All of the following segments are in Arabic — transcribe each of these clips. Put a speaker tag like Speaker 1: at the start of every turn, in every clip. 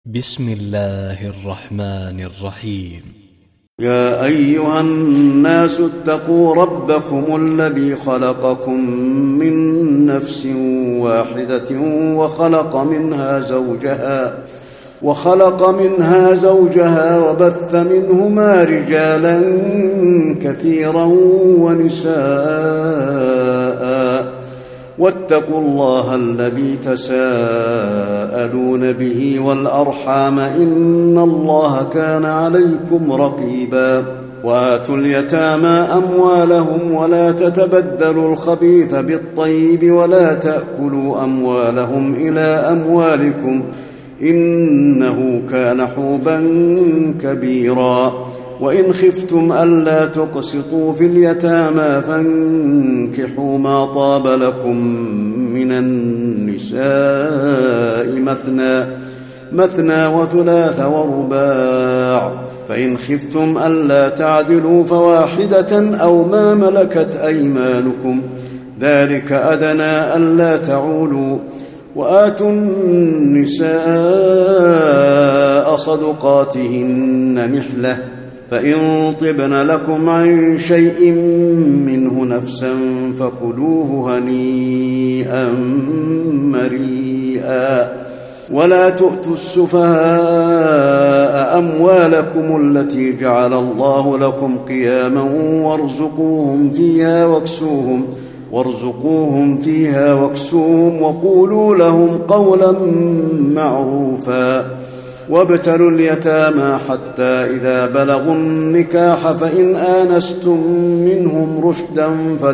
Speaker 1: بسم الله الرحمن الرحيم.
Speaker 2: يا أيها الناس اتقوا ربكم الذي خلقكم من نفس واحدة وخلق منها زوجها وبث منهما رجالا كثيرا ونساء واتقوا الله الذي تساءلون به والأرحام إن الله كان عليكم رقيبا. وآتوا اليتامى أموالهم ولا تتبدلوا الخبيث بالطيب ولا تأكلوا أموالهم إلى أموالكم إنه كان حوبا كبيرا. وإن خفتم ألا تقسطوا في اليتامى فانكحوا ما طاب لكم من النساء مثنى وثلاث ورباع، فإن خفتم ألا تعدلوا فواحدة أو ما ملكت أيمانكم ذلك أدنى ألا تعولوا. وآتوا النساء صدقاتهن نحلة، فإن طبن لكم عن شيء منه نفسا فكلوه هنيئا مريئا. ولا تؤتوا السفهاء أموالكم التي جعل الله لكم قياما وارزقوهم فيها واكسوهم وقولوا لهم قولا معروفا. وابتلوا اليتامى حتى إذا بلغوا النكاح فإن آنستم منهم رشدا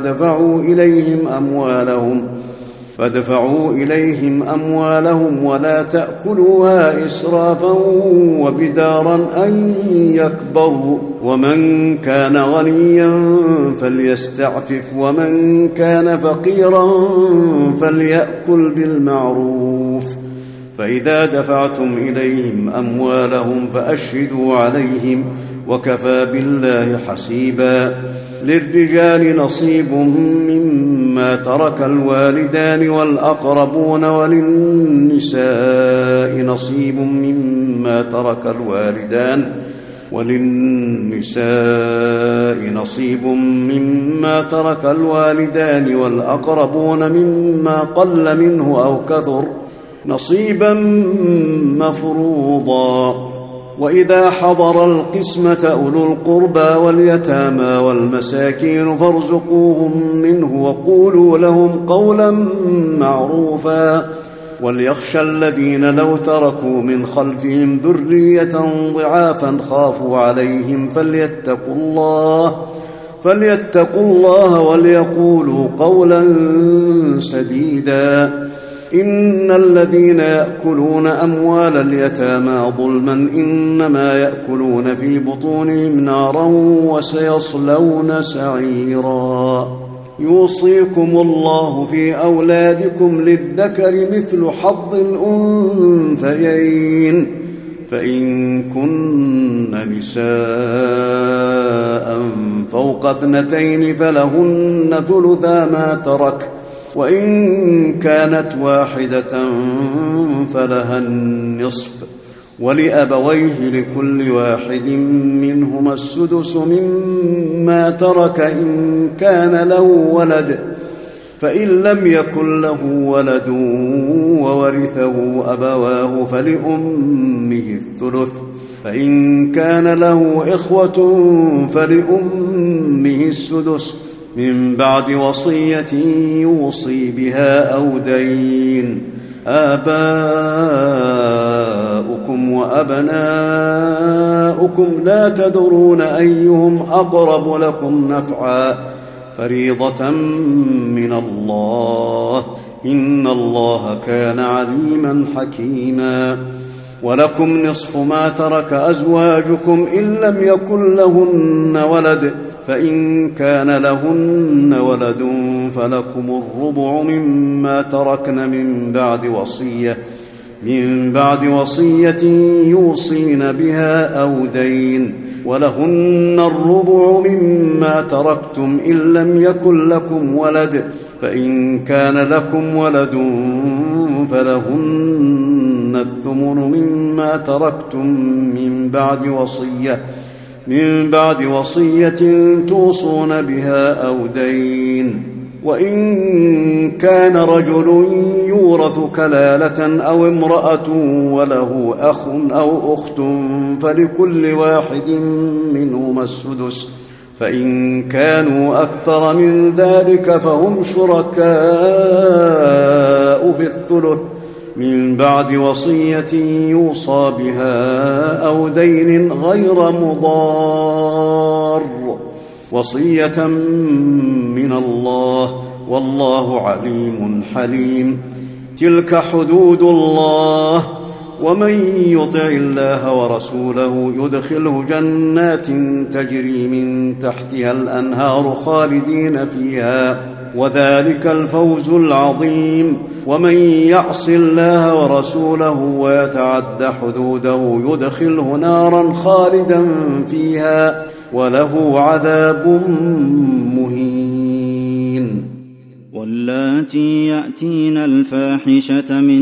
Speaker 2: فادفعوا إليهم أموالهم ولا تأكلوها إسرافا وبدارا أن يكبروا. ومن كان غنيا فليستعفف ومن كان فقيرا فليأكل بالمعروف. فإذا دفعتم إليهم أموالهم فأشهدوا عليهم وكفى بالله حسيبا. للرجال نصيب مما ترك الوالدان والأقربون وللنساء نصيب مما ترك الوالدان والأقربون مما قل منه أو كثر نصيبا مفروضا. وإذا حضر القسمة أولو القربى واليتامى والمساكين فارزقوهم منه وقولوا لهم قولا معروفا. وليخشى الذين لو تركوا من خلفهم ذرية ضعافا خافوا عليهم فليتقوا الله وليقولوا قولا سديدا. إن الذين يأكلون أموال اليتامى ظلما إنما يأكلون في بطونهم نارا وسيصلون سعيرا. يوصيكم الله في أولادكم للذكر مثل حظ الأنثيين، فإن كن نساء فوق 2 فلهن ثلثا ما ترك، وإن كانت واحدة فلها النصف، ولأبويه لكل واحد منهما السدس مما ترك إن كان له ولد، فإن لم يكن له ولد وورثه أبواه فلأمه الثلث، فإن كان له إخوة فلأمه السدس من بعد وصية يوصي بها أو دين. آباؤكم وأبناؤكم لا تدرون أيهم أقرب لكم نفعا فريضة من الله إن الله كان عليما حكيما. ولكم نصف ما ترك أزواجكم إن لم يكن لهن ولد، فإن كان لهن ولد فلكم الربع مما تركن من بعد وصية يوصين بها أو دين، ولهن الربع مما تركتم إن لم يكن لكم ولد، فإن كان لكم ولد فلهن الثمن مما تركتم من بعد وصية توصون بها أو دين. وإن كان رجل يورث كلالة أو امرأة وله أخ أو أخت فلكل واحد منهما السدس، فإن كانوا أكثر من ذلك فهم شركاء في الثلث من بعد وصية يوصى بها أو دين غير مضار، وصية من الله والله عليم حليم. تلك حدود الله، ومن يطع الله ورسوله يدخله جنات تجري من تحتها الأنهار خالدين فيها، وذلك الفوز العظيم. ومن يعص الله ورسوله ويتعد حدوده يدخله نارا خالدا فيها وله عذاب مهين.
Speaker 3: واللاتي يأتين الفاحشة من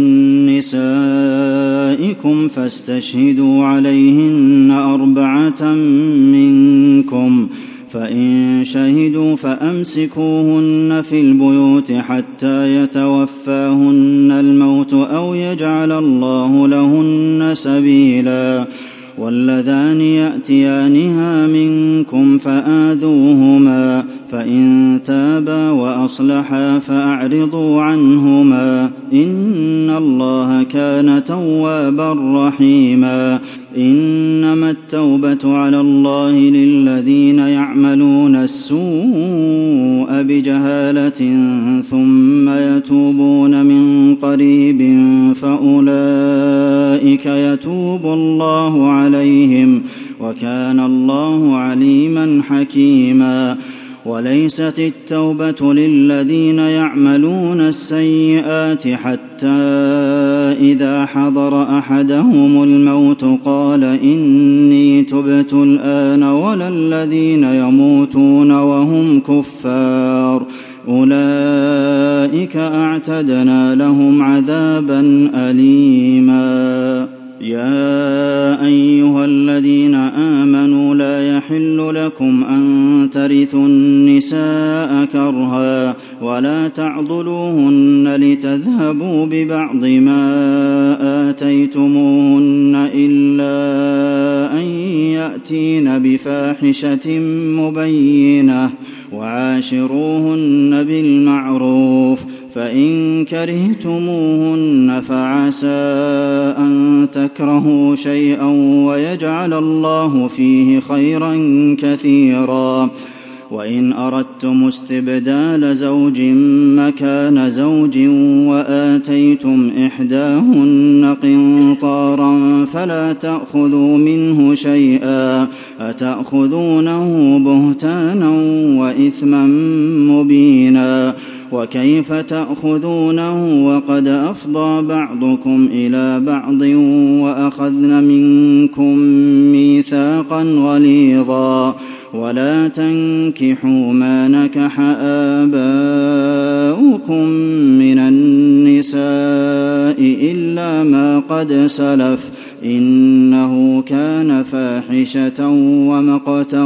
Speaker 3: نسائكم فاستشهدوا عليهن 4 منكم، فإن شهدوا فأمسكوهن في البيوت حتى يتوفاهن الموت أو يجعل الله لهن سبيلا. واللذان يأتيانها منكم فآذوهما، فإن تابا وأصلحا فأعرضوا عنهما، إن الله كان توابا رحيما. إنما التوبة على الله للذين يعملون السوء بجهالة ثم يتوبون من قريب فأولئك يتوب الله عليهم، وكان الله عليما حكيما. وليست التوبة للذين يعملون السيئات حتى إذا حضر أحدهم الموت قال إني تبت الآن، ولا الذين يموتون وهم كفار، أولئك أعتدنا لهم عذابا أليما. يا أيها الذين آمنوا لا يحل لكم أن ترثوا النساء كرها ولا تعضلوهن لتذهبوا ببعض ما آتيتموهن إلا أن يأتين بفاحشة مبينة، وعاشروهن بالمعروف، فإن كرهتموهن فعسى أن تكرهوا شيئا ويجعل الله فيه خيرا كثيرا. وإن أردتم استبدال زوج مكان زوج وآتيتم إحداهن قنطارا فلا تأخذوا منه شيئا، أتأخذونه بهتانا وإثما مبينا. وكيف تأخذونه وقد أفضى بعضكم إلى بعض وأخذن منكم ميثاقا غليظا. ولا تنكحوا ما نكح آباؤكم من النساء إلا ما قد سلف، إنه كان فاحشة ومقتا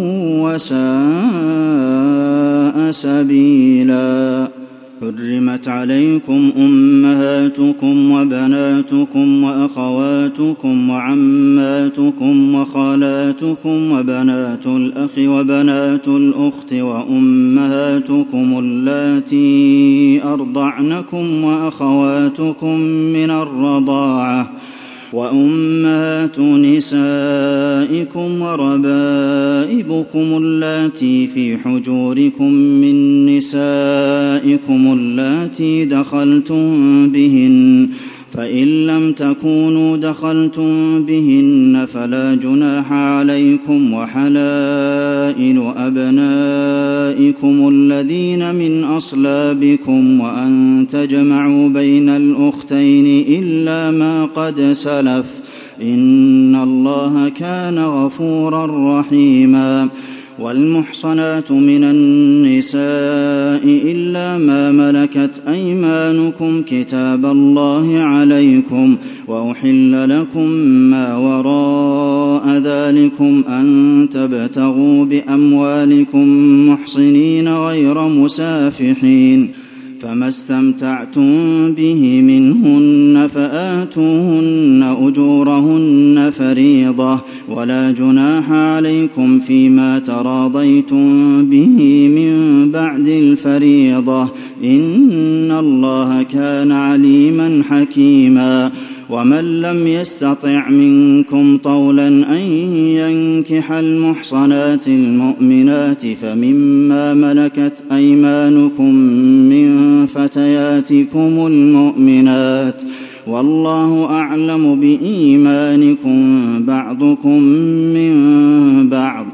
Speaker 3: وساء سبيلا. حرمت عليكم أمهاتكم وبناتكم وأخواتكم وعماتكم وخالاتكم وبنات الأخ وبنات الأخت وأمهاتكم اللاتي أرضعنكم وأخواتكم من الرضاعة وأمهات نسائكم وربائبكم اللاتي في حجوركم من نسائكم اللاتي دخلتم بهن، فإن لم تكونوا دخلتم بهن فلا جناح عليكم، وحلائل أبنائكم الذين من أصلابكم، وأن تجمعوا بين الأختين إلا ما قد سلف، إن الله كان غفورا رحيما. والمحصنات من النساء إلا ما ملكت أيمانكم كتاب الله عليكم وأحل لكم ما وراء ذلكم أن تبتغوا بأموالكم محصنين غير مسافحين فما استمتعتم به منهن فآتوهن أجورهن فريضة ولا جناح عليكم فيما تراضيتم به من بعد الفريضة إن الله كان عليما حكيما ومن لم يستطع منكم طولا أن ينكح المحصنات المؤمنات فمما ملكت أيمانكم من فتياتكم المؤمنات والله أعلم بإيمانكم بعضكم من بعض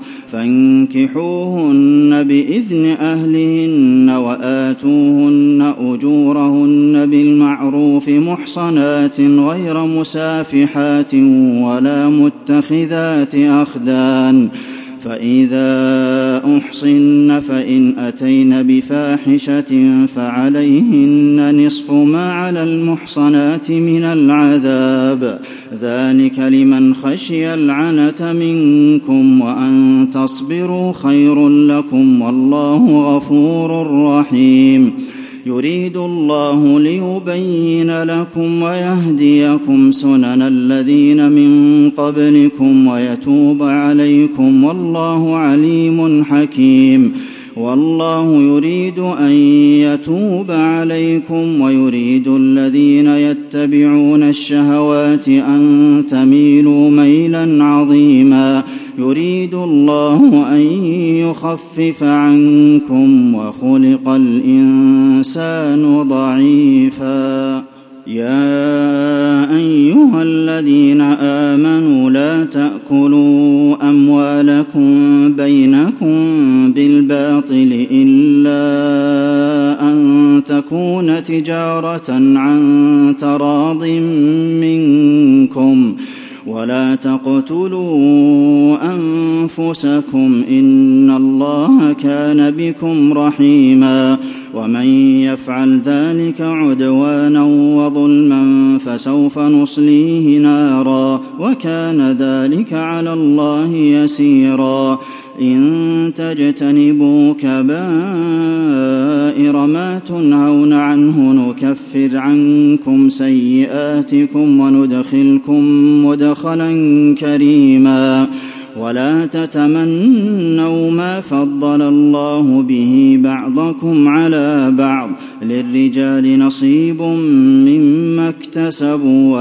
Speaker 3: فانكحوهن بإذن أهلهن وآتوهن أجورهن بالمعروف محصنات غير مسافحات ولا متخذات أخدان فإذا أحصن فإن أتين بفاحشة فعليهن نصف ما على المحصنات من العذاب ذلك لمن خشي العنة منكم وأن تصبروا خير لكم والله غفور رحيم يريد الله ليبين لكم ويهديكم سنن الذين من قبلكم ويتوب عليكم والله عليم حكيم والله يريد أن يتوب عليكم ويريد الذين يتبعون الشهوات أن تميلوا ميلا عظيما يريد الله أن يخفف عنكم وخلق الإنسان ضعيفا يا أيها الذين آمنوا لا تأكلوا أموالكم بينكم بالباطل إلا أن تكون تجارة عن تراض منكم ولا تقتلوا أنفسكم إن الله كان بكم رحيما ومن يفعل ذلك عدوانا وظلما فسوف نصليه نارا وكان ذلك على الله يسيرا إن تجتنبوا كبائر ما تنهون عنه نكفر عنكم سيئاتكم وندخلكم مدخلا كريما ولا تتمنوا ما فضل الله به بعضكم على بعض للرجال نصيب مما اكتسبوا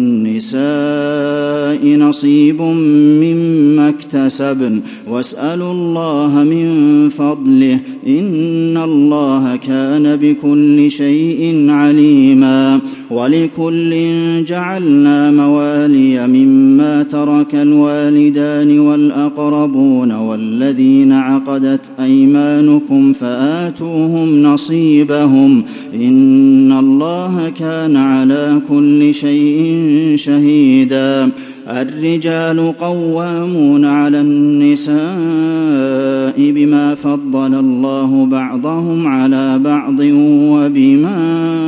Speaker 3: وللنساء نصيب مما اكتسبن واسألوا الله من فضله إن الله كان بكل شيء عليما ولكل جعلنا موالي مما ترك الوالدان والأقربون والذين عقدت أيمانكم فآتوهم نصيبهم إن الله كان على كل شيء شهيدا الرجال قوامون على النساء بما فضل الله بعضهم على بعض وبما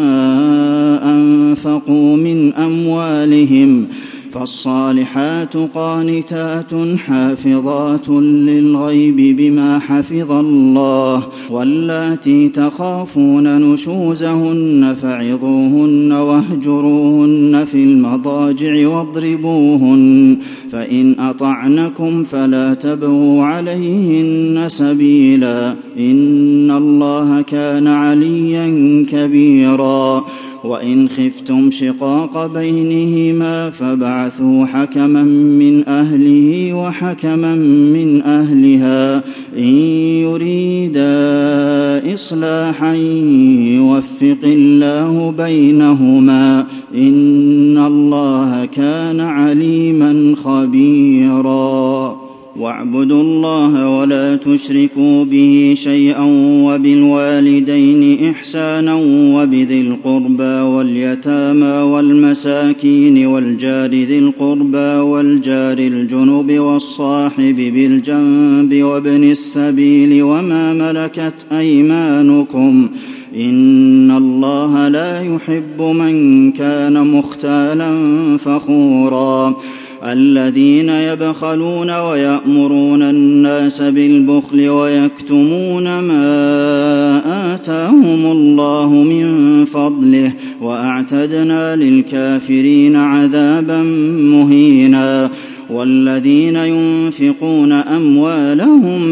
Speaker 3: أنفقوا من أموالهم فالصالحات قانتات حافظات للغيب بما حفظ الله واللاتي تخافون نشوزهن فعظوهن واهجروهن في المضاجع واضربوهن فإن أطعنكم فلا تبغوا عليهن سبيلا إن الله كان عليا كبيرا وإن خفتم شقاق بينهما فابعثوا حكما من أهله وحكما من أهلها إن يريدا إصلاحا يوفق الله بينهما إن الله كان عليما خبيرا واعبدوا الله ولا تشركوا به شيئا وبالوالدين إحسانا وبذي القربى واليتامى والمساكين والجار ذي القربى والجار الجنب والصاحب بالجنب وابن السبيل وما ملكت أيمانكم إن الله لا يحب من كان مختالا فخورا الذين يبخلون ويأمرون الناس بالبخل ويكتمون ما آتاهم الله من فضله وأعتدنا للكافرين عذابا مهينا والذين ينفقون أموالهم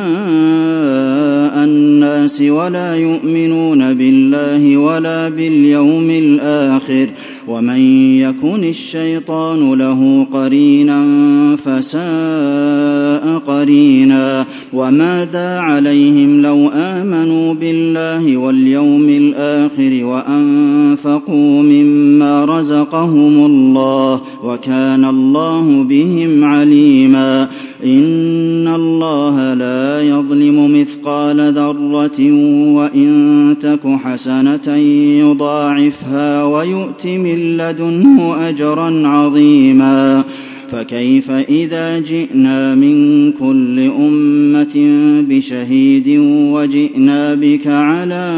Speaker 3: رئاء الناس ولا يؤمنون بالله ولا باليوم الآخر ومن يكن الشيطان له قرينا فساء قرينا وماذا عليهم لو آمنوا بالله واليوم الآخر وأنفقوا مما رزقهم الله وكان الله بهم عليما إن الله لا يظلم مثقال ذرة وإن تك حسنة يضاعفها ويؤت من لدنه أجرا عظيما فكيف إذا جئنا من كل أمة بشهيد وجئنا بك على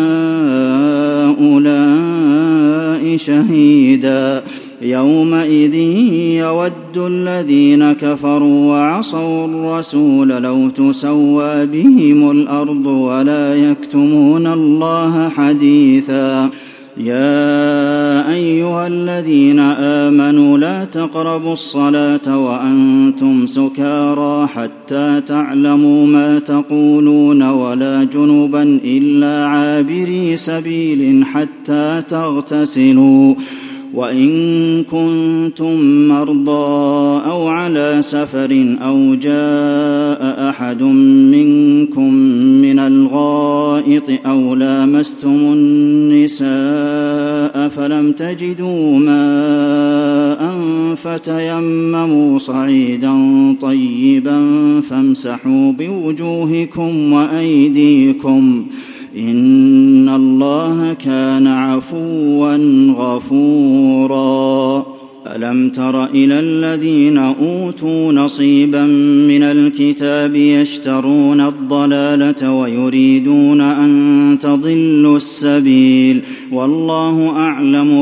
Speaker 3: هؤلاء شهيدا يومئذ يود الذين كفروا وعصوا الرسول لو تسوى بهم الأرض ولا يكتمون الله حديثا يا أيها الذين آمنوا لا تقربوا الصلاة وأنتم سكارى حتى تعلموا ما تقولون ولا جنبا إلا عابري سبيل حتى تغتسلوا وإن كنتم مرضى أو على سفر أو جاء أحد منكم من الغائط أو لامستم النساء فلم تجدوا ماء فتيمموا صعيدا طيبا فامسحوا بوجوهكم وأيديكم إن الله كان عفوا غفورا ألم تر إلى الذين أوتوا نصيبا من الكتاب يشترون الضلالة ويريدون أن تضلوا السبيل والله أعلم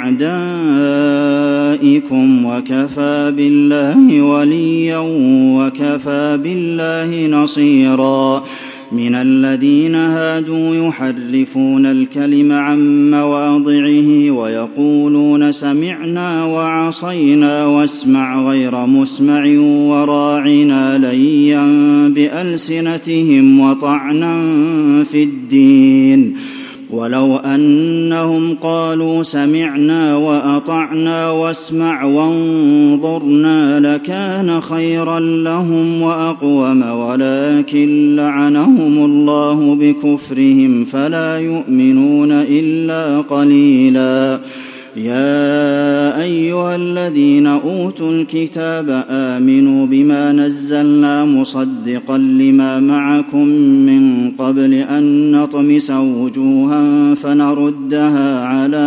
Speaker 3: بأعدائكم وكفى بالله وليا وكفى بالله نصيرا من الذين هادوا يحرفون الكلم عن مواضعه ويقولون سمعنا وعصينا واسمع غير مسمع وراعنا ليا بألسنتهم وطعنا في الدين ولو أنهم قالوا سمعنا وأطعنا واسمع وانظرنا لكان خيرا لهم وأقوم ولكن لعنهم الله بكفرهم فلا يؤمنون إلا قليلا يا أيها الذين أوتوا الكتاب آمنوا بما نزلنا مصدقا لما معكم من قبل أن نطمس وجوها فنردها على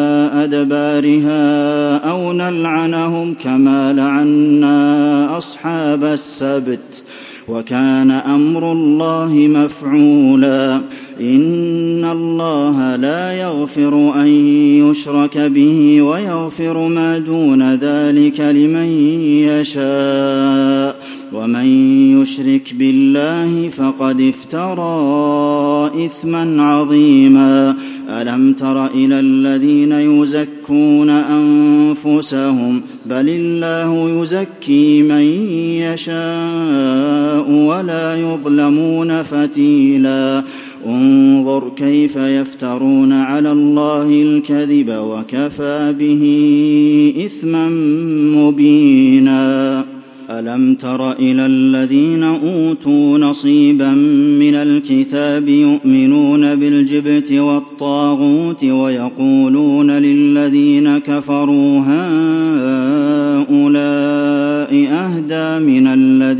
Speaker 3: أدبارها أو نلعنهم كما لعنا أصحاب السبت وكان أمر الله مفعولا إن الله لا يغفر أن يشرك به ويغفر ما دون ذلك لمن يشاء ومن يشرك بالله فقد افترى إثما عظيما ألم تر إلى الذين يزكون أنفسهم بل الله يزكي من يشاء ولا يظلمون فتيلا انظر كيف يفترون على الله الكذب وكفى به إثما مبينا ألم تر إلى الذين أوتوا نصيبا من الكتاب يؤمنون بالجبت والطاغوت ويقولون للذين كفروا هؤلاء أهدى من الذين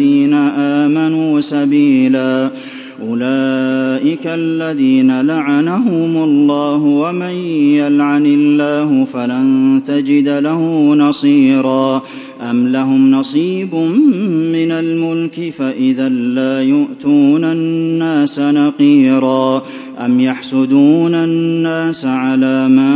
Speaker 3: له سبيلا أولئك الذين لعنهم الله ومن يلعن الله فلن تجد له نصيرا أم لهم نصيب من الملك فإذا لا يؤتون الناس نقيرا أم يحسدون الناس على ما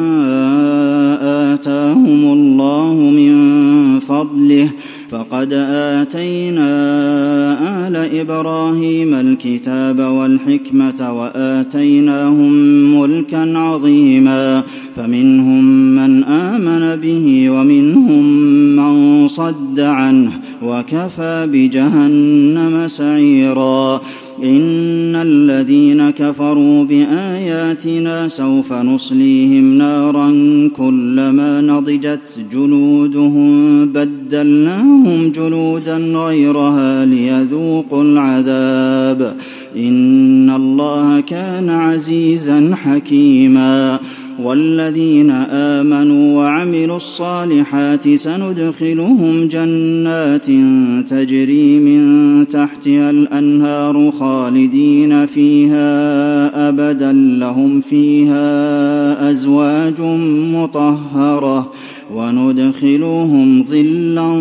Speaker 3: آتاهم الله من فضله فقد آتينا آل إبراهيم الكتاب والحكمة وآتيناهم ملكا عظيما فمنهم من آمن به ومنهم من صد عنه وكفى بجهنم سعيرا إن الذين كفروا بآياتنا سوف نصليهم نارا كلما نضجت جلودهم بدلناهم جلودا غيرها ليذوقوا العذاب إن الله كان عزيزا حكيما والذين آمنوا وعملوا الصالحات سندخلهم جنات تجري من تحتها الأنهار خالدين فيها أبدا لهم فيها أزواج مطهرة وندخلهم ظلا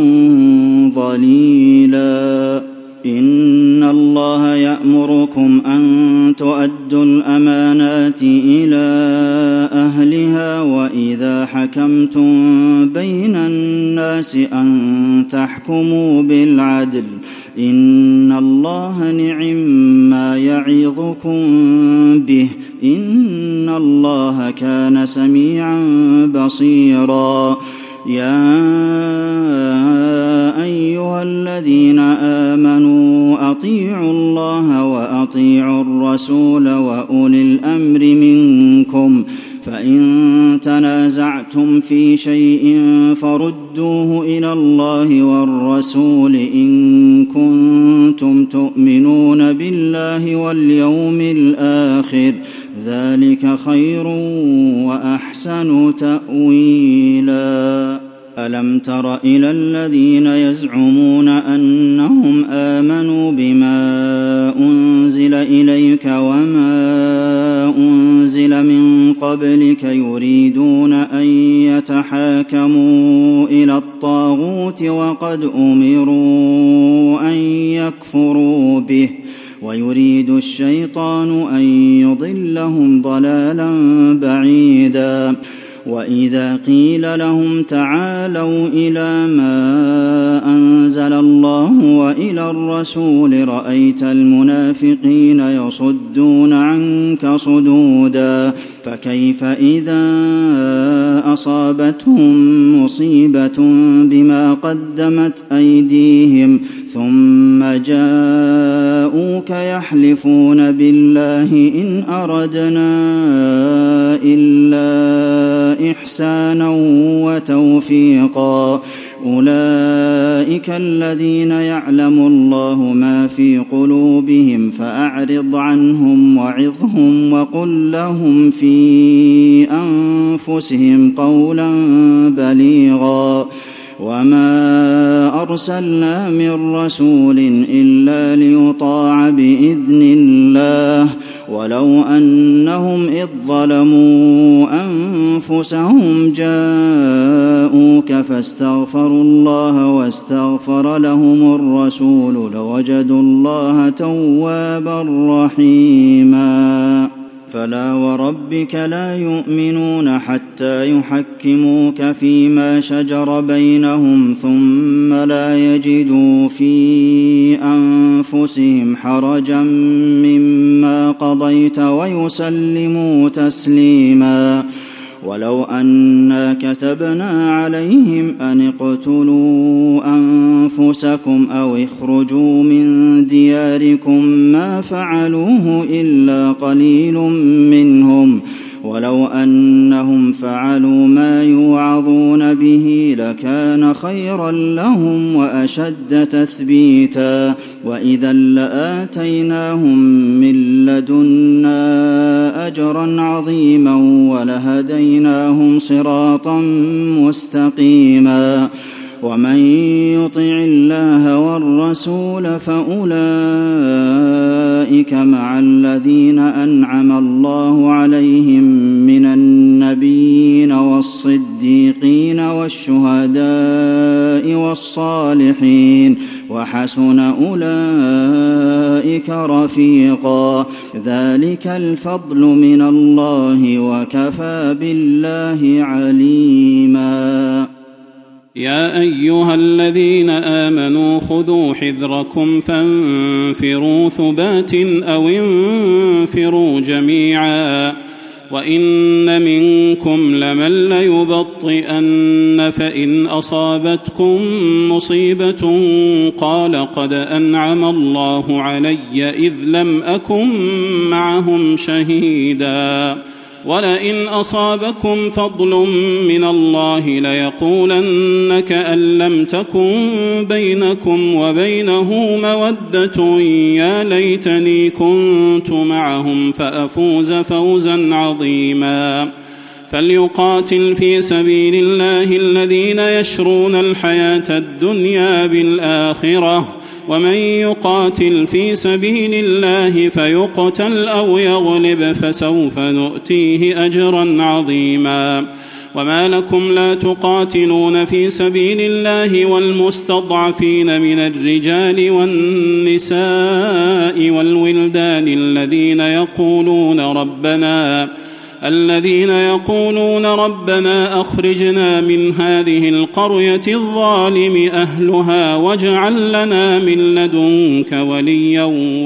Speaker 3: ظليلا إن الله يأمركم أن تؤدوا الأمانات إلى أهلها وإذا حكمتم بين الناس أن تحكموا بالعدل إن الله نعم يعظكم به إن الله كان سميعا بصيرا يا أيها الذين آمنوا أطيعوا الله وأطيعوا الرسول وأولي الأمر منكم فإن تنازعتم في شيء فردوه إلى الله والرسول إن كنتم تؤمنون بالله واليوم الآخر ذلك خير وأحسن تأويلا ألم تر إلى الذين يزعمون أنهم آمنوا بما أنزل إليك وما أنزل من قبلك يريدون أن يتحاكموا إلى الطاغوت وقد أمروا أن يكفروا به ويريد الشيطان أن يضلهم ضلالا بعيدا وإذا قيل لهم تعالوا إلى ما أنزل الله وإلى الرسول رأيت المنافقين يصدون عنك صدودا فكيف إذا أصابتهم مصيبة بما قدمت أيديهم ثم جاءوك يحلفون بالله إن أردنا إلا إحسانا وتوفيقا أولئك الذين يعلم الله ما في قلوبهم فأعرض عنهم وعظهم وقل لهم في أنفسهم قولا بليغا وما أرسلنا من رسول إلا ليطاع بإذن الله ولو أنهم إذ ظلموا أنفسهم جاءوك فاستغفروا الله واستغفر لهم الرسول لوجدوا الله توابا رحيما فلا وربك لا يؤمنون حتى يحكموك فيما شجر بينهم ثم لا يجدوا في أنفسهم حرجا مما قضيت ويسلموا تسليما ولو أنا كتبنا عليهم أن اقتلوا أنفسكم أو اخرجوا من دياركم ما فعلوه إلا قليل منهم ولو أنهم فعلوا ما يوعظون به لكان خيرا لهم وأشد تثبيتا وإذا لآتيناهم من لدنا أجرا عظيما ولهديناهم صراطا مستقيما ومن يطع الله والرسول فأولئك مع الذين أنعم الله عليهم من النبيين والصديقين والشهداء والصالحين وحسن أولئك رفيقا ذلك الفضل من الله وكفى بالله عليما.
Speaker 4: يا أيها الذين آمنوا خذوا حذركم فانفروا ثبات أو انفروا جميعا وإن منكم لمن ليبطئن فإن أصابتكم مصيبة قال قد أنعم الله علي إذ لم أكن معهم شهيدا ولئن أصابكم فضل من الله ليقولن كأن لم تكن بينكم وبينه مودة يا ليتني كنت معهم فأفوز فوزا عظيما. فليقاتل في سبيل الله الذين يشرون الحياة الدنيا بالآخرة ومن يقاتل في سبيل الله فيقتل أو يغلب فسوف نؤتيه أجرا عظيما. وما لكم لا تقاتلون في سبيل الله والمستضعفين من الرجال والنساء والولدان الذين يقولون ربنا أخرجنا من هذه القرية الظالم أهلها واجعل لنا من لدنك وليا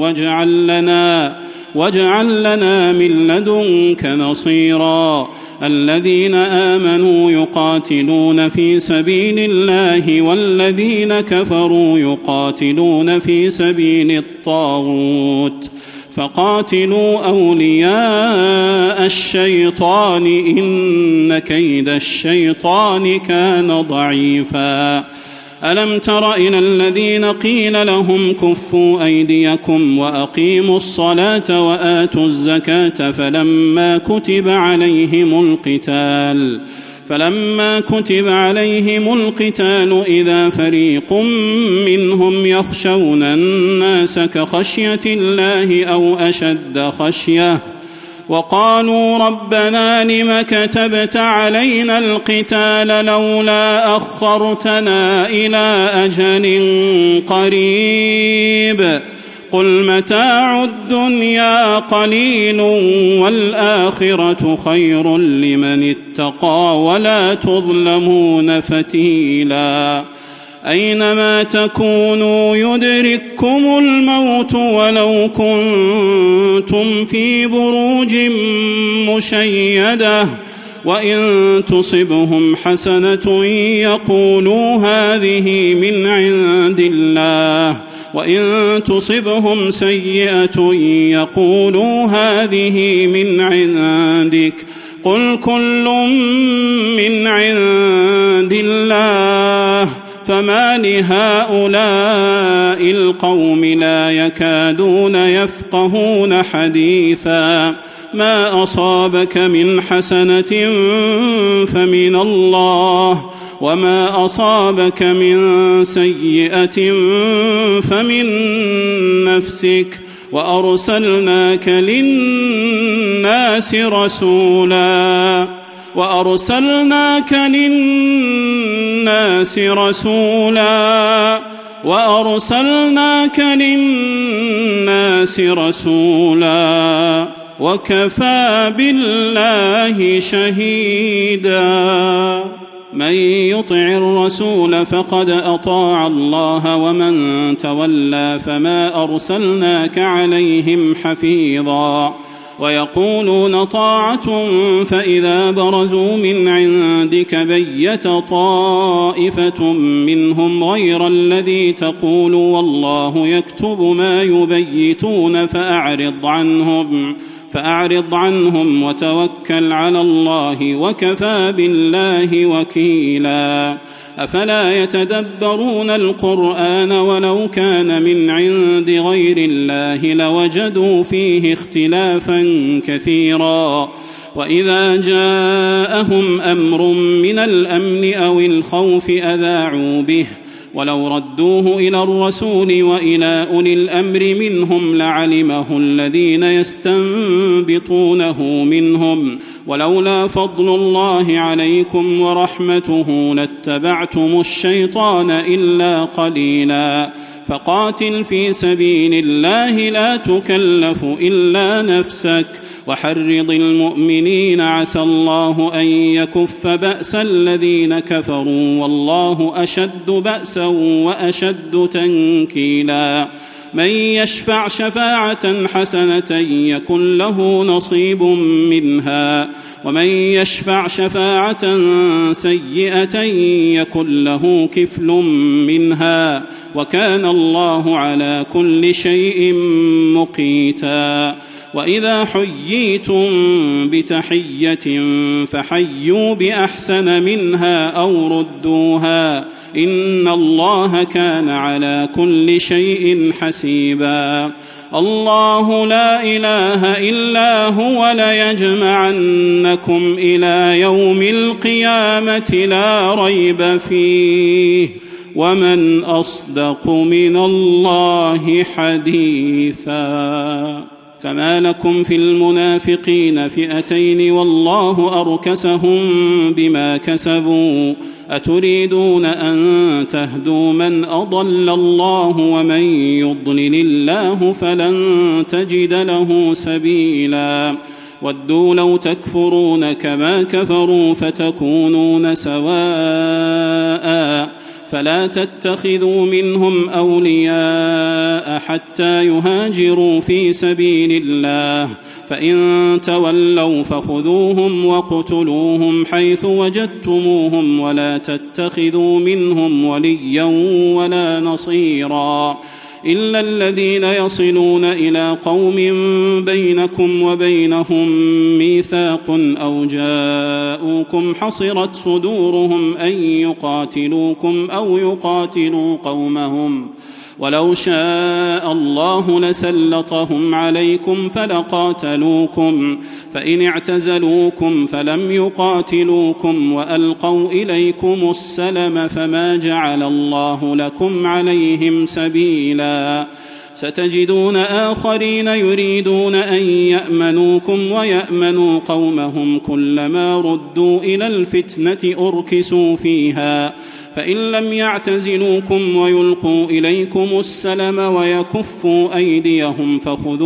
Speaker 4: واجعل لنا من لدنك نصيرا. الذين آمنوا يقاتلون في سبيل الله والذين كفروا يقاتلون في سبيل الطاغوت فقاتلوا أولياء الشيطان إن كيد الشيطان كان ضعيفا. ألم تر إلى الذين قيل لهم كفوا أيديكم وأقيموا الصلاة وآتوا الزكاة فلما كتب عليهم القتال إذا فريق منهم يخشون الناس كخشية الله أو أشد خشية وقالوا ربنا لم كتبت علينا القتال لولا أخرتنا إلى أجل قريب قل متاع الدنيا قليل والآخرة خير لمن اتقى ولا تظلمون فتيلا. أينما تكونوا يدرككم الموت ولو كنتم في بروج مشيدة وإن تصبهم حسنة يقولوا هذه من عند الله وإن تصبهم سيئة يقولوا هذه من عندك قل كل من عند الله فما لهؤلاء القوم لا يكادون يفقهون حديثا. ما أصابك من حسنة فمن الله وما أصابك من سيئة فمن نفسك وأرسلناك للناس رسولا وكفى بالله شهيدا. من يطع الرسول فقد أطاع الله ومن تولى فما أرسلناك عليهم حفيظا. ويقولون طاعة فإذا برزوا من عندك بيت طائفة منهم غير الذي تقول والله يكتب ما يبيتون فأعرض عنهم وتوكل على الله وكفى بالله وكيلا. أفلا يتدبرون القرآن ولو كان من عند غير الله لوجدوا فيه اختلافا كثيرا وإذا جاءهم أمر من الأمن أو الخوف أذاعوا به ولو ردوه إلى الرسول وإلى أولي الأمر منهم لعلمه الذين يستنبطونه منهم ولولا فضل الله عليكم ورحمته لاتبعتم الشيطان إلا قليلا فقاتل في سبيل الله لا تكلف إلا نفسك وحرض المؤمنين عسى الله أن يكف بأس الذين كفروا والله أشد بأسا وأشد تنكيلا من يشفع شفاعة حسنة يكن له نصيب منها ومن يشفع شفاعة سيئة يكن له كفل منها وكان الله على كل شيء مقيتا وإذا حييتم بتحية فحيوا بأحسن منها أو ردوها إن الله كان على كل شيء حسيبا الله لا إله إلا هو ليجمعنكم إلى يوم القيامة لا ريب فيه ومن أصدق من الله حديثا فما لكم في المنافقين فئتين والله أركسهم بما كسبوا أتريدون أن تهدوا من أضل الله ومن يضلل الله فلن تجد له سبيلا ودوا لو تكفرون كما كفروا فتكونون سواء فلا تتخذوا منهم أولياء حتى يهاجروا في سبيل الله فإن تولوا فخذوهم وقتلوهم حيث وجدتموهم ولا تتخذوا منهم وليا ولا نصيرا إلا الذين يصلون إلى قوم بينكم وبينهم ميثاق أو جاءوكم حصرت صدورهم أن يقاتلوكم أو يقاتلوا قومهم ولو شاء الله لسلطهم عليكم فلقاتلوكم فإن اعتزلوكم فلم يقاتلوكم وألقوا إليكم السلم فما جعل الله لكم عليهم سبيلا ستجدون آخرين يريدون أن يأمنوكم ويأمنوا قومهم كلما ردوا إلى الفتنة أركسوا فيها فإن لم يعتزلوكم ويلقوا إليكم السلم ويكفوا أيديهم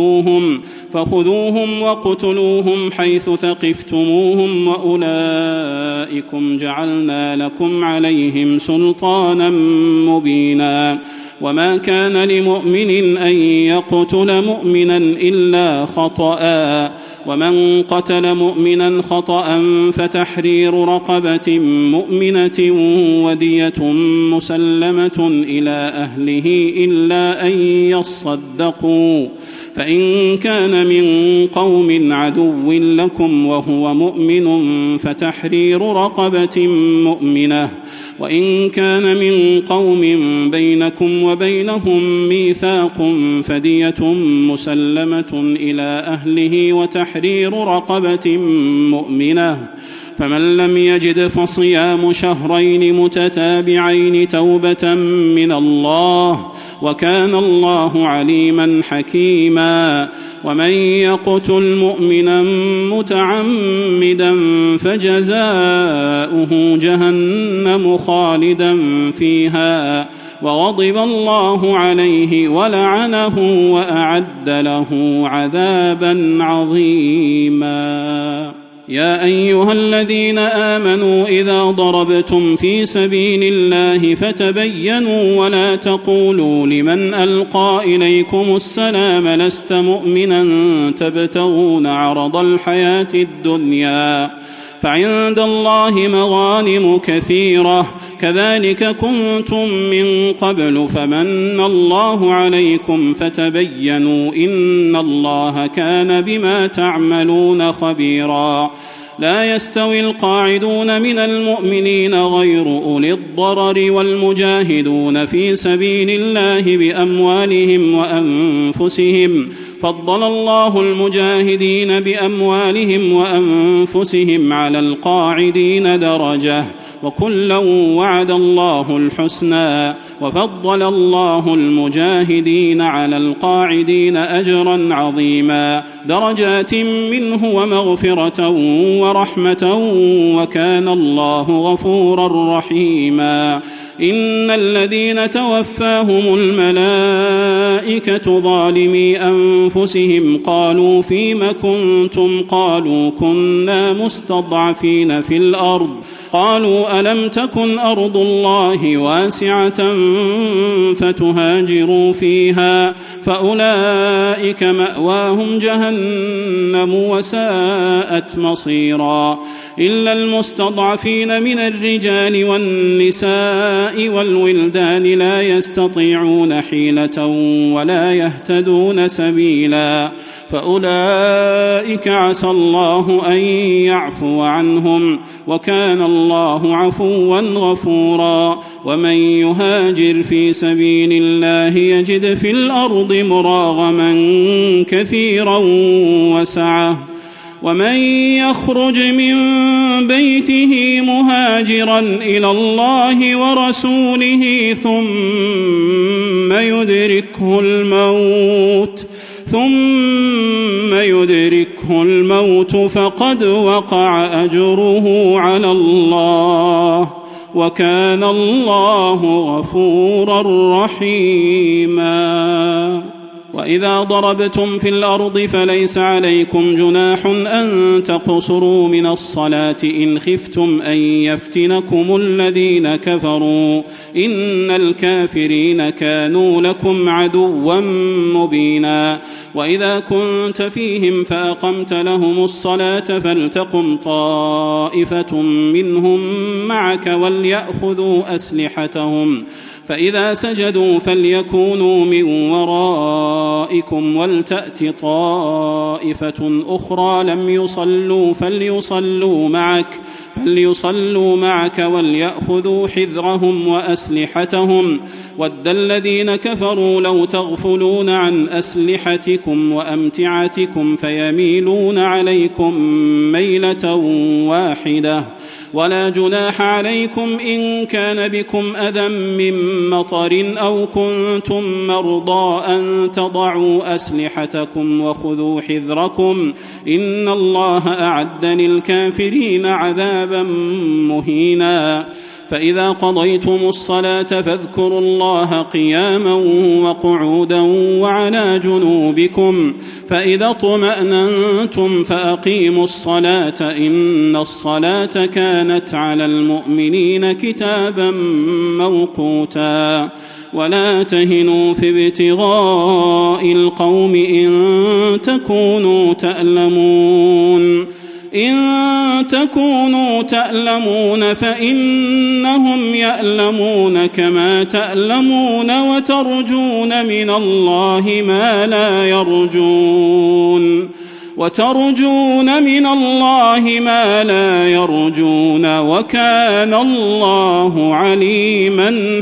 Speaker 4: فخذوهم وقتلوهم حيث ثقفتموهم وأولئكم جعلنا لكم عليهم سلطانا مبينا وما كان لمؤمن أن يقتل مؤمنا إلا خطأ ومن قتل مؤمنا خطأ فتحرير رقبة مؤمنة ودية مسلمة إلى أهله إلا أن يصدقوا فإن كان من قوم عدو لكم وهو مؤمن فتحرير رقبة مؤمنة وإن كان من قوم بينكم وبينهم ميثاق فدية مسلمة إلى أهله وتحرير رقبة مؤمنة فمن لم يجد فصيام شهرين متتابعين توبة من الله وكان الله عليما حكيما ومن يقتل مؤمنا متعمدا فجزاؤه جهنم خالدا فيها وغضب الله عليه ولعنه وأعد له عذابا عظيما يا أيها الذين آمنوا إذا ضربتم في سبيل الله فتبينوا ولا تقولوا لمن ألقى إليكم السلام لست مؤمنا تبتغون عرض الحياة الدنيا فعند الله مغانم كثيرة كذلك كنتم من قبل فمن الله عليكم فتبينوا إن الله كان بما تعملون خبيرا لا يستوي القاعدون من المؤمنين غير أولي الضرر والمجاهدون في سبيل الله بأموالهم وأنفسهم. فضل الله المجاهدين بأموالهم وأنفسهم على القاعدين درجة، وكلا وعد الله الحسنى، وفضل الله المجاهدين على القاعدين أجرا عظيما، درجات منه ومغفرة ورحمة، وكان الله غفورا رحيما. إن الذين توفاهم الملائكة ظالمي أنفسهم قالوا فيم كنتم؟ قالوا كنا مستضعفين في الأرض. قالوا ألم تكن أرض الله واسعة فتهاجروا فيها؟ فأولئك مأواهم جهنم وساءت مصيرا. إلا المستضعفين من الرجال والنساء والولدان لا يستطيعون حيلة ولا يهتدون سبيلا، فأولئك عسى الله أن يعفو عنهم، وكان الله عفوا غفورا. ومن يهاجر في سبيل الله يجد في الأرض مراغما كثيرا وسعة، ومن يخرج من بيته مهاجرا إلى الله ورسوله ثم يدركه الموت فقد وقع أجره على الله، وكان الله غفورا رحيما. وإذا ضربتم في الأرض فليس عليكم جناح أن تقصروا من الصلاة إن خفتم أن يفتنكم الذين كفروا، إن الكافرين كانوا لكم عدوا مبينا. وإذا كنت فيهم فأقمت لهم الصلاة فلتقم طائفة منهم معك وليأخذوا أسلحتهم، فإذا سجدوا فليكونوا من ورائكم ولتأت طائفة أخرى لم يصلوا فليصلوا معك وليأخذوا حذرهم وأسلحتهم. ود الذين كفروا لو تغفلون عن أسلحتكم وأمتعتكم فيميلون عليكم ميلة واحدة. ولا جناح عليكم إن كان بكم أذى من مطر أو كنتم مرضى أن تضعوا أسلحتكم وخذوا حذركم، إن الله أعد للكافرين عذابا مهينا. فإذا قضيتم الصلاة فاذكروا الله قياما وقعودا وعلى جنوبكم، فإذا اطمأننتم فأقيموا الصلاة إن الصلاة كانت على المؤمنين كتابا موقوتا. ولا تهنوا في ابتغاء القوم إن تكونوا تألمون فإنهم يألمون كما تألمون، وترجون من الله ما لا يرجون، وكان الله عليما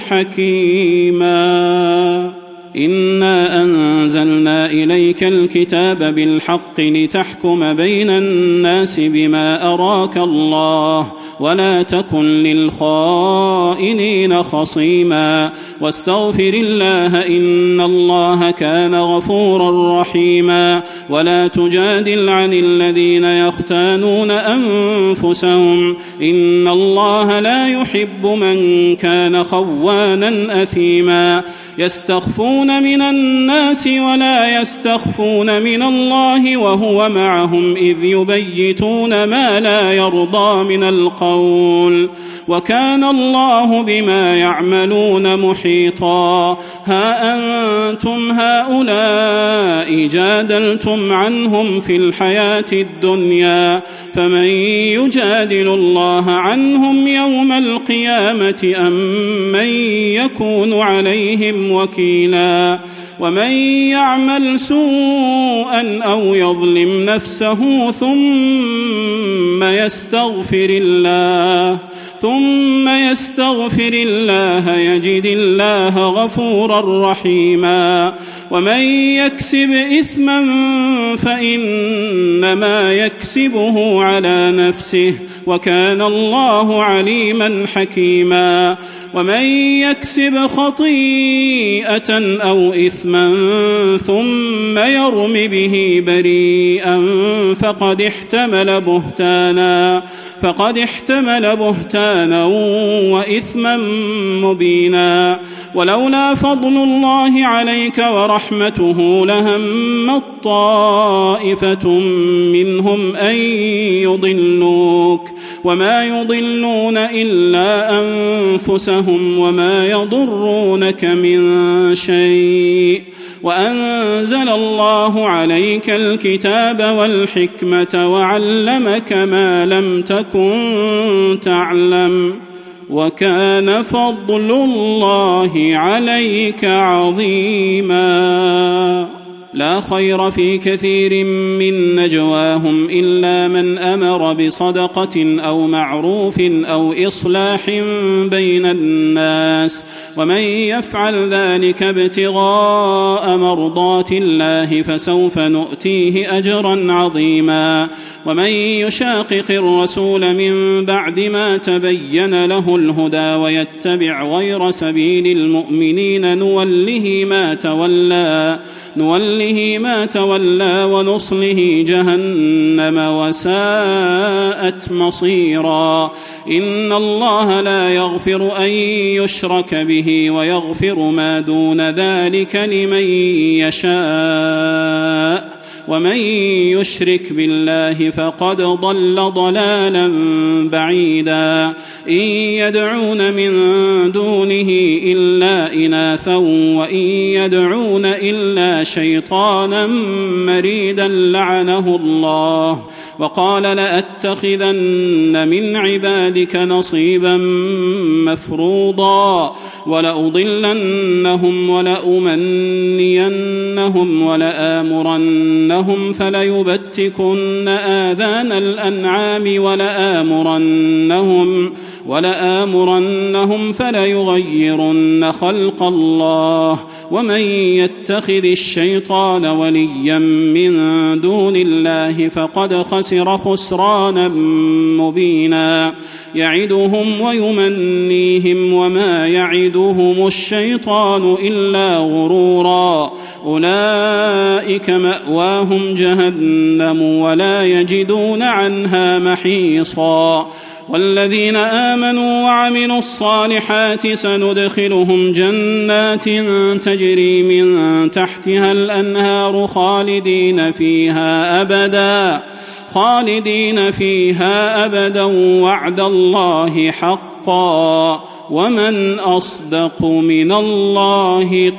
Speaker 4: حكيما. إنا أنزلنا إليك الكتاب بالحق لتحكم بين الناس بما أراك الله، ولا تكن للخائنين خصيما، واستغفر الله إن الله كان غفورا رحيما. ولا تجادل عن الذين يختانون أنفسهم، إن الله لا يحب من كان خوانا أثيما. يستخفون من الناس ولا يستخفون من الله وهو معهم إذ يبيتون ما لا يرضى من القول، وكان الله بما يعملون محيطا. ها أنتم هؤلاء جادلتم عنهم في الحياة الدنيا، فمن يجادل الله عنهم يوم القيامة أم من يكون عليهم وكيلا؟ ومن يعمل سوءا أو يظلم نفسه ثم ثم يستغفر الله يجد الله غفورا رحيما. ومن يكسب إثما فإنما يكسبه على نفسه وكان الله عليما حكيما. ومن يكسب خطيئة أو إثما ثم يرم به بريئا فقد احتمل بهتانا وإثما مبينا. ولولا فضل الله عليك ورحمته لهمت طائفة منهم أن يضلوك وما يضلون إلا أنفسهم وما يضرونك من شيء. وأنزل الله عليك الكتاب والحكمة وعلمك ما لم تكن تعلم وكان فضل الله عليك عظيما. لا خير في كثير من نجواهم إلا من أمر بصدقة أو معروف أو إصلاح بين الناس ومن يفعل ذلك ابتغاء مرضات الله فسوف نؤتيه أجرا عظيما. ومن يشاقق الرسول من بعد ما تبين له الهدى ويتبع غير سبيل المؤمنين نوله ما تولى ونصله جهنم وساءت مصيرا. إن الله لا يغفر أن يشرك به ويغفر ما دون ذلك لمن يشاء ومن يشرك بالله فقد ضل ضلالا بعيدا. إن يدعون من دونه إلا إناثا وإن يدعون إلا شيطانا مريدا لعنه الله وقال لأتخذن من عبادك نصيبا مفروضا ولأضلنهم ولأمنينهم ولآمرنهم فليبتكن آذان الأنعام ولآمرنهم فليغيرن خلق الله. ومن يتخذ الشيطان وليا من دون الله فقد خسر خسرانا مبينا. يعدهم ويمنيهم وما يعدهم الشيطان إلا غرورا. أولئك مأواهم جهنم ولا يجدون عنها محيصا. والذين آمنوا وعملوا الصالحات سندخلهم جنات تجري من تحتها الأنهار خالدين فيها أبدا وعد الله حقا ومن أصدق من الله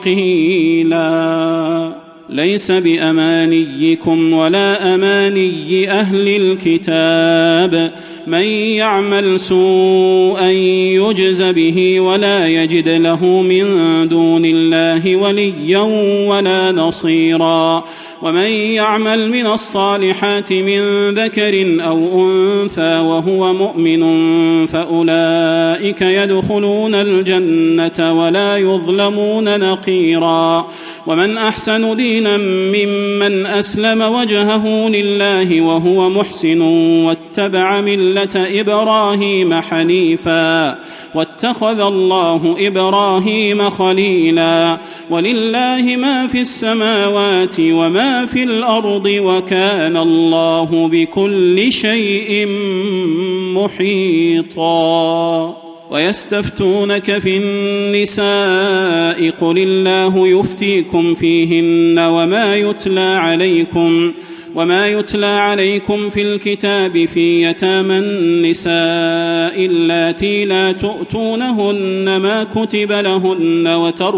Speaker 4: قيلا. ليس بأمانيكم ولا أماني أهل الكتاب من يعمل سوءا يجز به ولا يجد له من دون الله وليا ولا نصيرا. ومن يعمل من الصالحات من ذكر أو أنثى وهو مؤمن فأولئك يدخلون الجنة ولا يظلمون نقيرا. ومن أحسن دينا ممن أسلم وجهه لله وهو محسن واتبع ملة إبراهيم حنيفا واتخذ الله إبراهيم خليلا. ولله ما في السماوات وما في الأرض وكان الله بكل شيء محيطا. ويستفتونك في النساء قل الله يفتيكم فيهن وما يتلى عليكم في الكتاب في يتامى النساء اللاتي لا تؤتونهن ما كتب لهن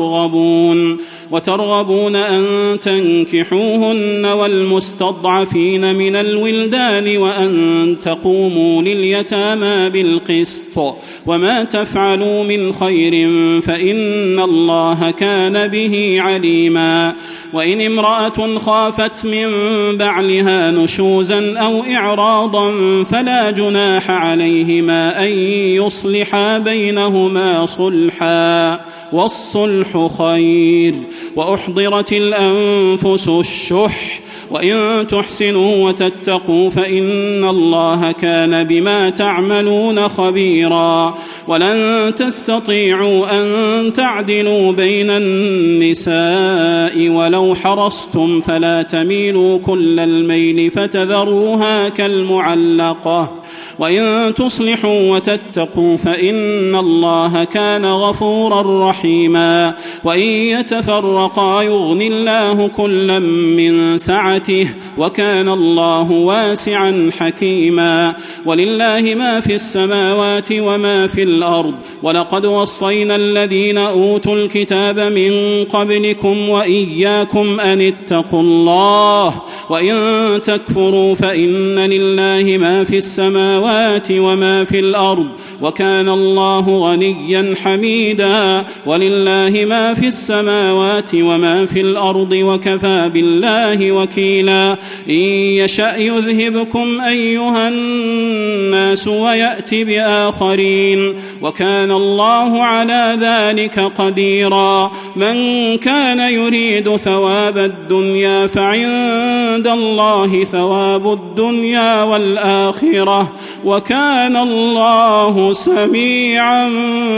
Speaker 4: وترغبون أن تنكحوهن والمستضعفين من الولدان وأن تقوموا لليتامى بالقسط وما تفعلوا من خير فإن الله كان به عليما. وإن امرأة خافت من بعلها نشوزا أو إعراضا فلا جناح عليهما أن يصلحا بينهما صلحا والصلح خير. وأحضرت الأنفس الشح وإن تحسنوا وتتقوا فإن الله كان بما تعملون خبيرا. ولن تستطيعوا أن تعدلوا بين النساء ولو حرصتم فلا تميلوا كل الميل فتذروها كالمعلقة. وإن تصلحوا وتتقوا فإن الله كان غفورا رحيما. وإن يتفرقا يغني الله كلا من سعته وكان الله واسعا حكيما. ولله ما في السماوات وما في الأرض. ولقد وصينا الذين أوتوا الكتاب من قبلكم وإياكم أن اتقوا الله. وإن تكفروا فإن لله ما في السماوات وما في الأرض وكان الله غنيا حميدا. ولله ما في السماوات وما في الأرض وكفى بالله وكيلا. إن يشأ يذهبكم أيها الناس ويأتي بآخرين وكان الله على ذلك قديرا. من كان يريد ثواب الدنيا فعند الله ثواب الدنيا والآخرة وكان الله سميعا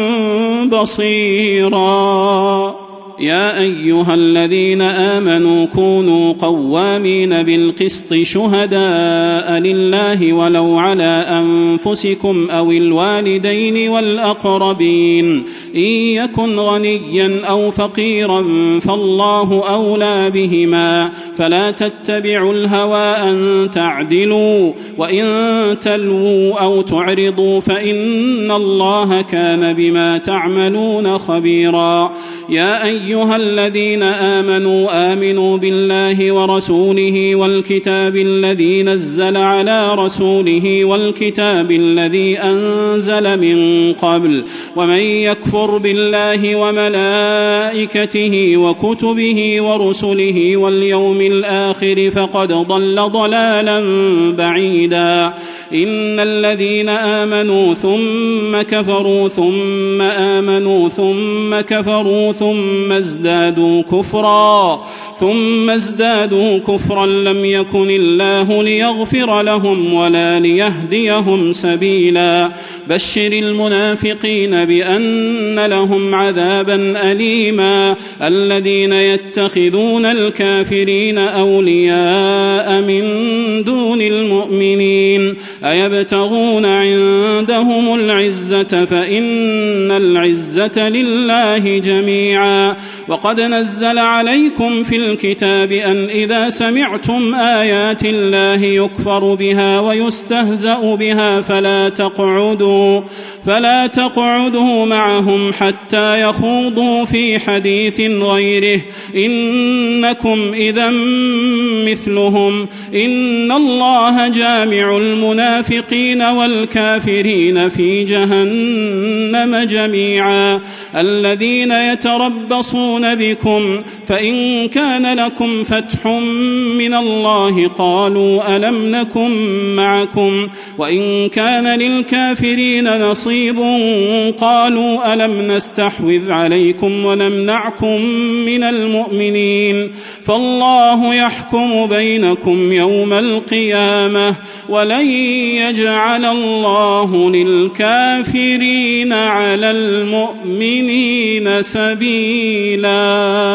Speaker 4: بصيرا. يا أيها الذين آمنوا كونوا قوامين بالقسط شهداء لله ولو على أنفسكم أو الوالدين والأقربين. إن يكن غنيا أو فقيرا فالله أولى بهما فلا تتبعوا الهوى أن تعدلوا. وإن تلووا أو تعرضوا فإن الله كان بما تعملون خبيرا. يا أيها الذين آمنوا بالله ورسوله والكتاب الذي نزل على رسوله والكتاب الذي أنزل من قبل. ومن يكفر بالله وملائكته وكتبه ورسله واليوم الآخر فقد ضل ضلالا بعيدا. إن الذين آمنوا ثم كفروا ثم آمنوا ثم كفروا ثم ازدادوا كفرا لم يكن الله ليغفر لهم ولا ليهديهم سبيلا. بشر المنافقين بأن لهم عذابا أليما. الذين يتخذون الكافرين أولياء من دون المؤمنين أيبتغون عندهم العزة فإن العزة لله جميعا. وقد نزل عليكم في الكتاب أن إذا سمعتم آيات الله يكفر بها ويستهزأ بها فلا تقعدوا معهم حتى يخوضوا في حديث غيره إنكم إذا مثلهم. إن الله جامع المنافقين والكافرين في جهنم جميعا. الذين يتربصون بكم فإن كان لكم فتح من الله قالوا ألم نكن معكم وإن كان للكافرين نصيب قالوا ألم نستحوذ عليكم ونمنعكم من المؤمنين. فالله يحكم بينكم يوم القيامة ولن يجعل الله للكافرين على المؤمنين سبيلا.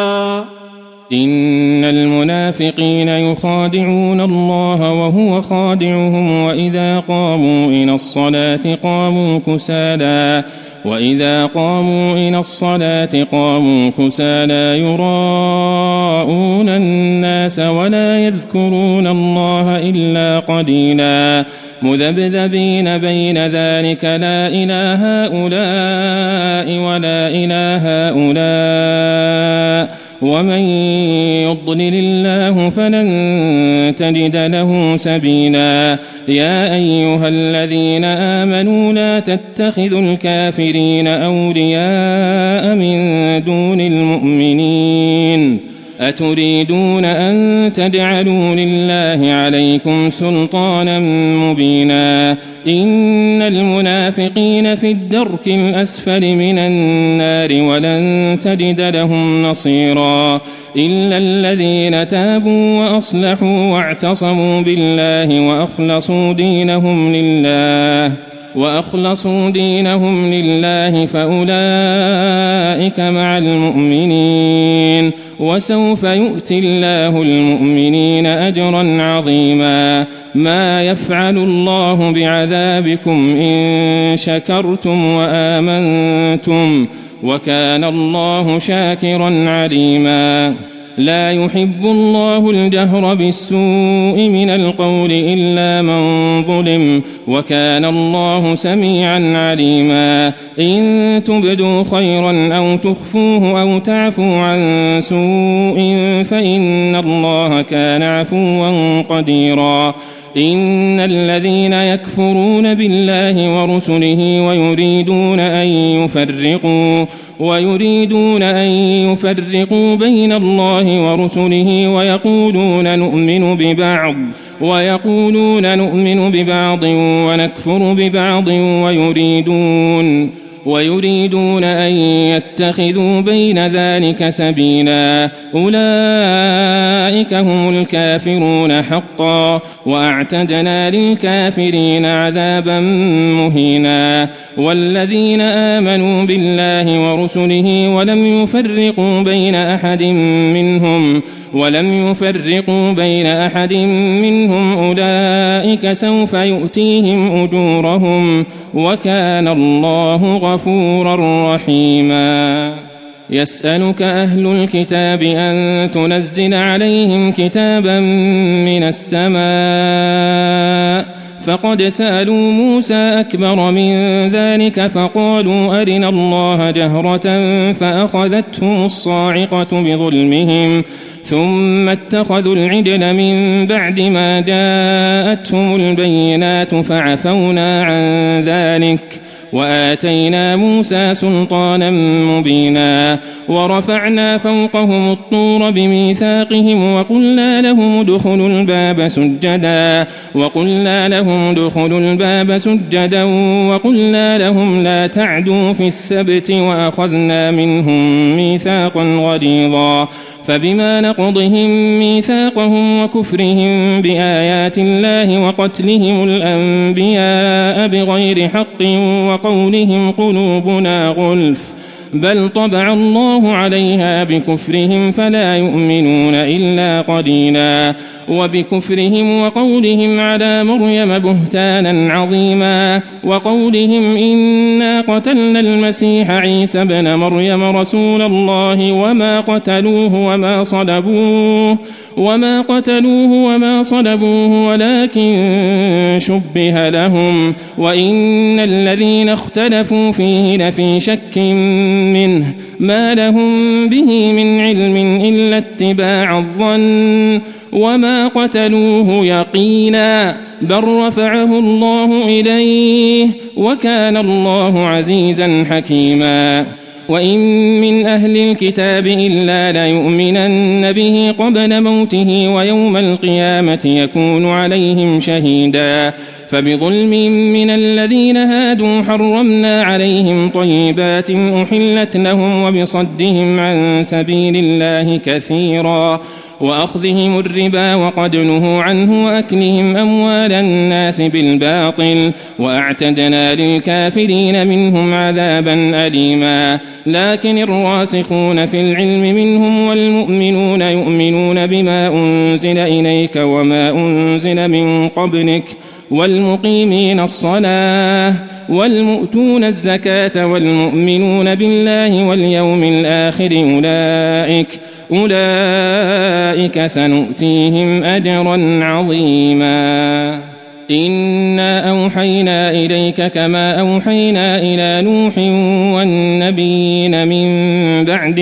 Speaker 5: إن المنافقين يخادعون الله وهو خادعهم وإذا قاموا إلى الصلاة قاموا كسالى يراءون الناس ولا يذكرون الله إلا قليلا. مذبذبين بين ذلك لا إله هؤلاء ولا إله هؤلاء ومن يضلل الله فلن تجد له سبيلا. يا أيها الذين آمنوا لا تتخذوا الكافرين أولياء من دون المؤمنين أتريدون أن تجعلوا لله عليكم سلطانا مبينا إن المنافقين في الدرك الأسفل من النار ولن تجد لهم نصيرا إلا الذين تابوا وأصلحوا واعتصموا بالله وأخلصوا دينهم لله فأولئك مع المؤمنين وسوف يؤتي الله المؤمنين أجرا عظيما ما يفعل الله بعذابكم إن شكرتم وآمنتم وكان الله شاكرا عليما لا يحب الله الجهر بالسوء من القول إلا من ظلم وكان الله سميعا عليما إن تبدوا خيرا أو تخفوه أو تعفوا عن سوء فإن الله كان عفوا قديرا إن الذين يكفرون بالله ورسله ويريدون أن يفرقوا بين الله ورسله ويقولون نؤمن ببعض ونكفر ببعض ويريدون أن يتخذوا بين ذلك سبيلا أولئك هم الكافرون حقا وأعتدنا للكافرين عذابا مهينا والذين آمنوا بالله ورسله ولم يفرقوا بين أحد منهم أولئك سوف يؤتيهم أجورهم وكان الله غفورا رحيما يسألك أهل الكتاب أن تنزل عليهم كتابا من السماء فقد سألوا موسى أكبر من ذلك فقالوا أرنا الله جهرة فأخذتهم الصاعقة بظلمهم ثم اتخذوا العجل من بعد ما جاءتهم البينات فعفونا عن ذلك وآتينا موسى سلطانا مبينا ورفعنا فوقهم الطور بميثاقهم وقلنا لهم ادخلوا الباب سجدا وقلنا لهم لا تعدوا في السبت وأخذنا منهم ميثاقا غليظا فبما نقضهم ميثاقهم وكفرهم بآيات الله وقتلهم الأنبياء بغير حق وقولهم قلوبنا غلف بل طبع الله عليها بكفرهم فلا يؤمنون إلا قليلا وبكفرهم وقولهم على مريم بهتانا عظيما وقولهم إنا قتلنا المسيح عيسى ابن مريم رسول الله وما قتلوه وما صلبوه ولكن شبه لهم وإن الذين اختلفوا فيه لفي شك منه ما لهم به من علم إلا اتباع الظن وما قتلوه يقينا بل رفعه الله إليه وكان الله عزيزا حكيما وإن من أهل الكتاب إلا ليؤمنن به قبل موته ويوم القيامة يكون عليهم شهيدا فبظلم من الذين هادوا حرمنا عليهم طيبات أحلت لهم وبصدهم عن سبيل الله كثيرا وأخذهم الربا وقد نهوا عنه وأكلهم أموال الناس بالباطل وأعتدنا للكافرين منهم عذابا أليما لكن الراسخون في العلم منهم والمؤمنون يؤمنون بما أنزل إليك وما أنزل من قبلك والمقيمين الصلاة والمؤتون الزكاة والمؤمنون بالله واليوم الآخر أولئك سنؤتيهم أجرا عظيما إنا أوحينا إليك كما أوحينا إلى نوح والنبيين من بعده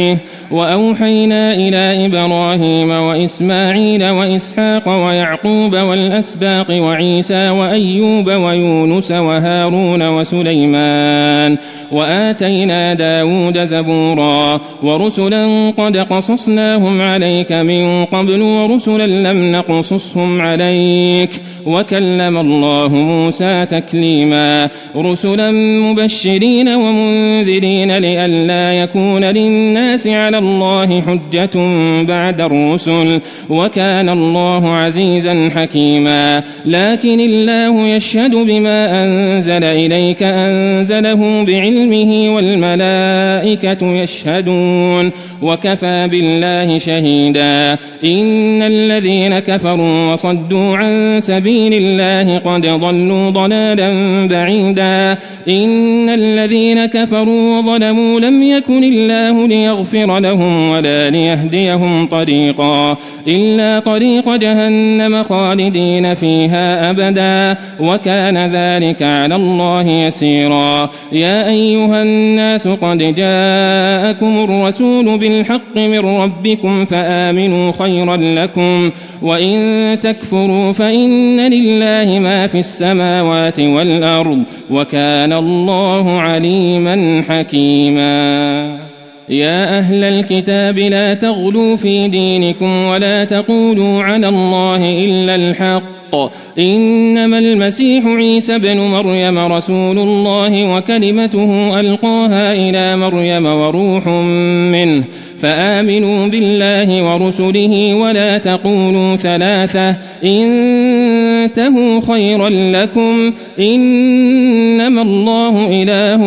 Speaker 5: وأوحينا إلى إبراهيم وإسماعيل وإسحاق ويعقوب والأسباط وعيسى وأيوب ويونس وهارون وسليمان وآتينا داود زبورا ورسلا قد قصصناهم عليك من قبل ورسلا لم نقصصهم عليك وكلم الله موسى تكليما رسلا مبشرين ومنذرين لئلا يكون للناس على الله حجة بعد الرسل وكان الله عزيزا حكيما لكن الله يشهد بما أنزل إليك أنزله بعلمه والملائكة يشهدون وكفى بالله شهيدا إن الذين كفروا وصدوا عن سبيل الله قد ضلوا ضلالا بعيدا إن الذين كفروا وظلموا لم يكن الله ليغفر لهم ولا ليهديهم طريقا إلا طريق جهنم خالدين فيها أبدا وكان ذلك على الله يسيرا يا أيها الناس قد جاءكم الرسول بالحق من ربكم فآمنوا خيرا لكم وإن تكفروا فإن لله ما في السماوات والأرض وكان الله عليما حكيما يا أهل الكتاب لا تغلوا في دينكم ولا تقولوا على الله إلا الحق إنما المسيح عيسى بن مريم رسول الله وكلمته ألقاها إلى مريم وروح منه فآمنوا بالله ورسله ولا تقولوا ثلاثة انتهوا خيرا لكم إنما الله إله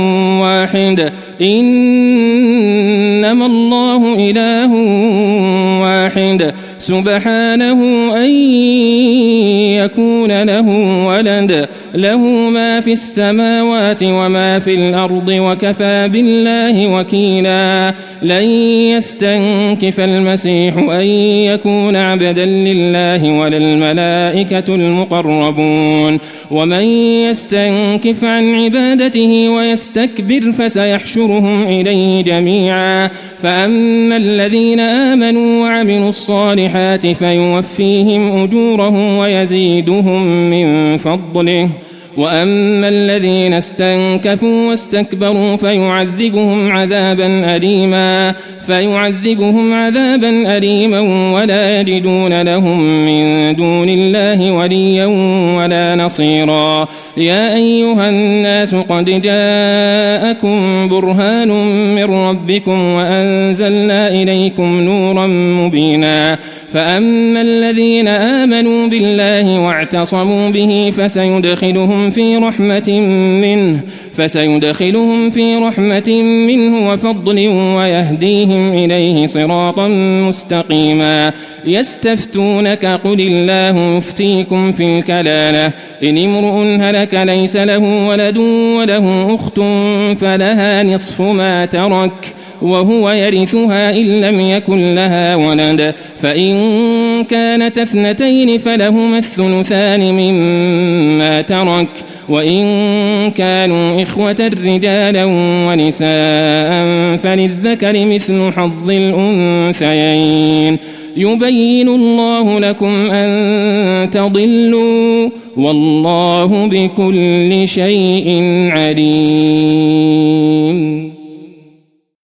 Speaker 5: واحد سبحانه أن يكون له ولد له ما في السماوات وما في الأرض وكفى بالله وكيلا لن يستنكف المسيح أن يكون عبدا لله ولا الملائكة المقربون ومن يستنكف عن عبادته ويستكبر فسيحشرهم إليه جميعا فأما الذين آمنوا وعملوا الصالحات فيوفيهم أجورهم ويزيدهم من فضله وأما الذين استنكفوا واستكبروا فيعذبهم عذابا أليما ولا يجدون لهم من دون الله وليا ولا نصيرا يا أيها الناس قد جاءكم برهان من ربكم وأنزلنا إليكم نورا مبينا فأما الذين آمنوا بالله واعتصموا به فسيدخلهم في رحمة منه وفضل ويهديهم إليه صراطا مستقيما يستفتونك قل الله يفتيكم في الكلالة إن امرؤ هلك ليس له ولد وله أخت فلها نصف ما ترك وهو يرثها إن لم يكن لها ولد فإن كانت اثنتين فلهما الثلثان مما ترك وإن كانوا إخوة رجالا ونساء فللذكر مثل حظ الأنثيين يبين الله لكم أن تضلوا والله بكل شيء عليم